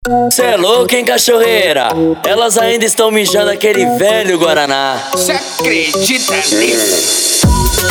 Cê é louco, hein, cachorreira? Elas ainda estão mijando aquele velho Guaraná. Cê acredita nisso?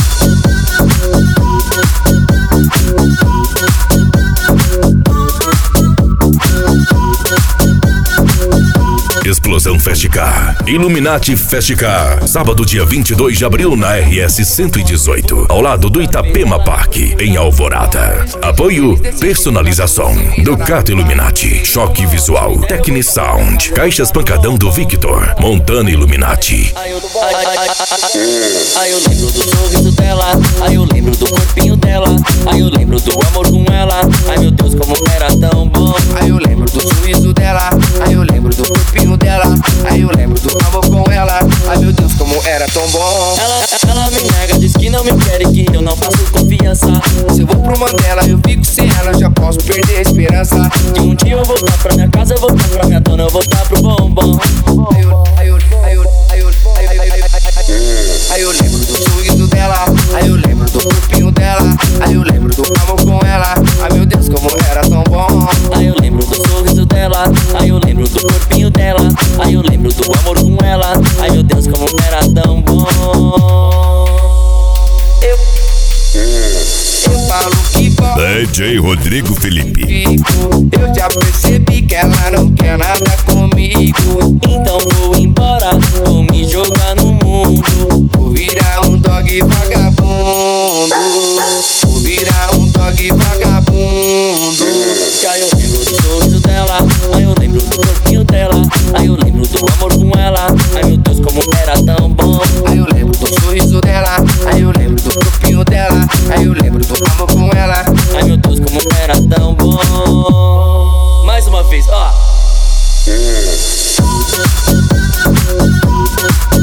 Explosão Festicar, Illuminati Festicar, sábado dia 22 de abril na RS 118, ao lado do Itapema Parque, em Alvorada. Apoio Personalização, Ducato Illuminati, Choque Visual, Tecnisound, Caixas Pancadão do Victor, Montana Illuminati. Aí eu lembro do sorriso dela, aí eu lembro do corpinho dela, aí eu lembro do amor com ela, ai meu Deus como era tão bom. Aí eu lembro do sorriso dela, aí eu lembro do corpinho dela, aí eu lembro do amor com ela, ai meu Deus como era tão bom. Ela me nega, diz que não me quer e que eu não faço confiança. Se eu vou pro Mandela, eu fico sem ela, já posso perder a esperança. De um dia eu voltar pra minha casa, eu voltar pra minha dona, eu voltar pro bombom. Aí eu lembro do sorriso dela, aí eu lembro do corpinho dela, aí eu lembro do amor com ela, ai meu Deus como era tão bom. Aí eu lembro do sorriso dela, aí eu lembro do corpinho dela, aí eu lembro do amor com ela, ai meu Deus como era tão bom. Eu falo que posso, DJ Rodrigo Felipe. eu já percebi que ela não quer nada comigo. Então vou embora, vou me jogar no mundo. Vou virar um dog vagabundo, vou virar um dog vagabundo. Aí eu lembro do sorriso dela, aí eu lembro do corpinho dela, aí eu lembro do amor com ela, ai meu Deus como era tão bom. Aí eu lembro do sorriso dela, aí eu lembro do corpinho dela, aí eu lembro do amor com ela, Ai meu Deus como era tão bom. Mais uma vez, ó.